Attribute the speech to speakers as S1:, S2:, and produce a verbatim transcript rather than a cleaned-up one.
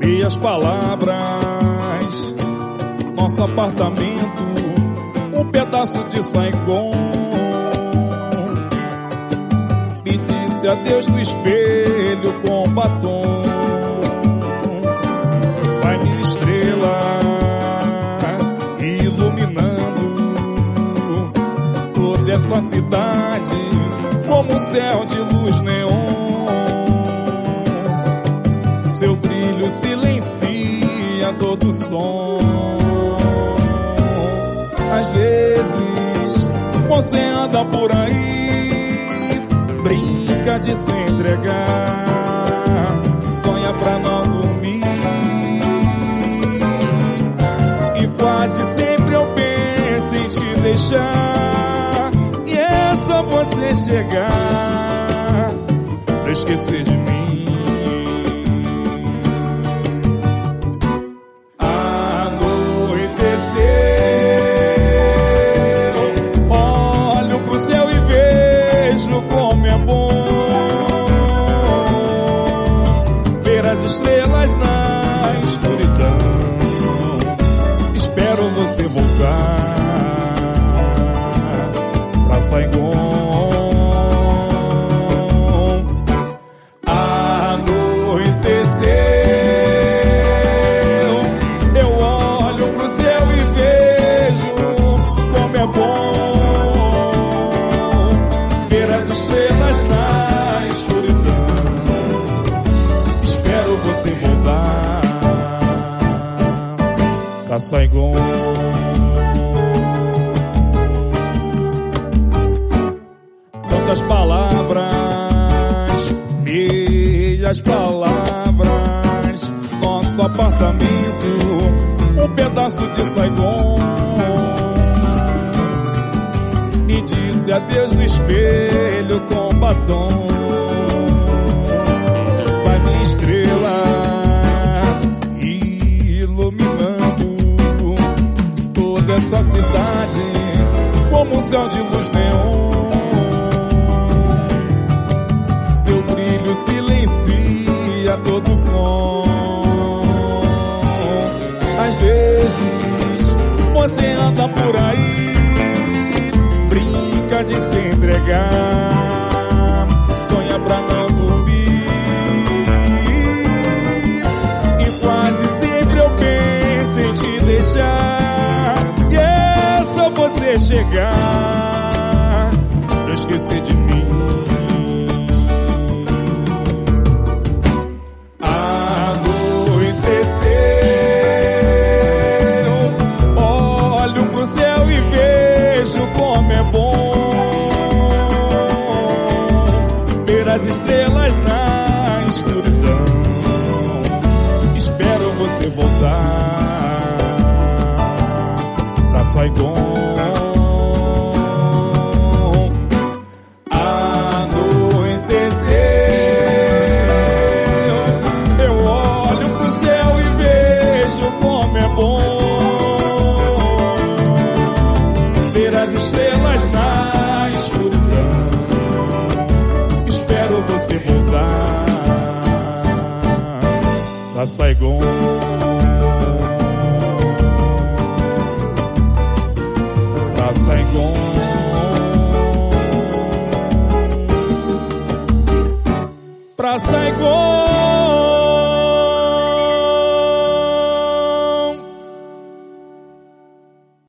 S1: meias palavras, nosso apartamento, um pedaço de Saigon. Me disse adeus no espelho com batom. Vai minha estrela iluminando toda essa cidade como um céu de luz neon. Seu brilho silencia todo som. Às vezes você anda por aí, brinca de se entregar, sonha pra não dormir. E quase sempre eu penso em te deixar, e é só você chegar pra esquecer de mim. Como é bom ver as estrelas na escuridão. Espero você voltar pra Saigon. Anoiteceu, eu olho pro céu e vejo como é bom as estrelas na escuridão. Espero você voltar pra Saigon. Tantas palavras, meias palavras, nosso apartamento, um pedaço de Saigon. Me disse adeus no espelho com batom. Vai minha estrela iluminando toda essa cidade como um céu de luz neon. Seu brilho silencia todo som. Às vezes você anda por aí, brinca de se entregar, sonha pra não dormir. E quase sempre eu penso em te deixar, e é só você chegar pra esquecer de mim. Anoiteceu, olho pro céu e vejo como é bom as estrelas na escuridão. Espero você voltar pra Saigon. Anoiteceu, eu olho pro céu e vejo como é bom ver as estrelas na escuridão. Você voltar pra Saigon. Pra Saigon. Pra Saigon.